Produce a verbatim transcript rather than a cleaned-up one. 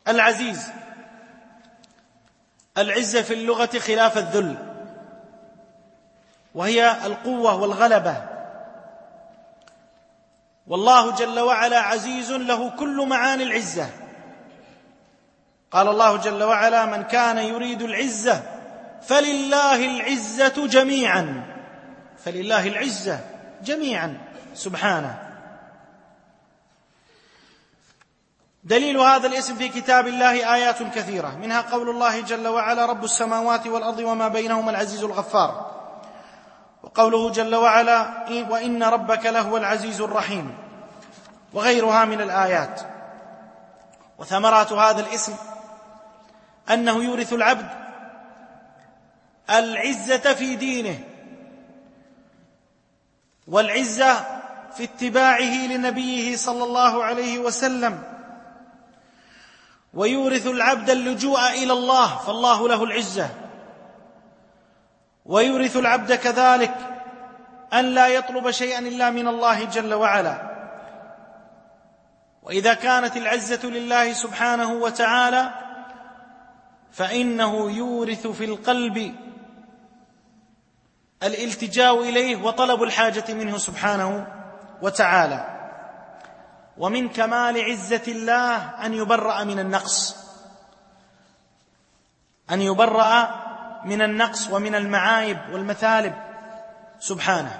العزيز. العزة في اللغة خلاف الذل، وهي القوة والغلبة، والله جل وعلا عزيز له كل معاني العزة. قال الله جل وعلا: من كان يريد العزة فلله العزة جميعا، فلله العزة جميعا سبحانه. دليل هذا الاسم في كتاب الله آيات كثيرة، منها قول الله جل وعلا: رب السماوات والأرض وما بينهما العزيز الغفار، وقوله جل وعلا: وإن ربك لهو العزيز الرحيم، وغيرها من الآيات. وثمرات هذا الاسم أنه يورث العبد العزة في دينه، والعزة في اتباعه لنبيه صلى الله عليه وسلم، ويورث العبد اللجوء إلى الله فالله له العزة، ويورث العبد كذلك أن لا يطلب شيئا إلا من الله جل وعلا. وإذا كانت العزة لله سبحانه وتعالى فإنه يورث في القلب الالتجاء إليه وطلب الحاجة منه سبحانه وتعالى. ومن كمال عزة الله أن يبرأ من النقص، أن يبرأ من النقص ومن المعايب والمثالب سبحانه.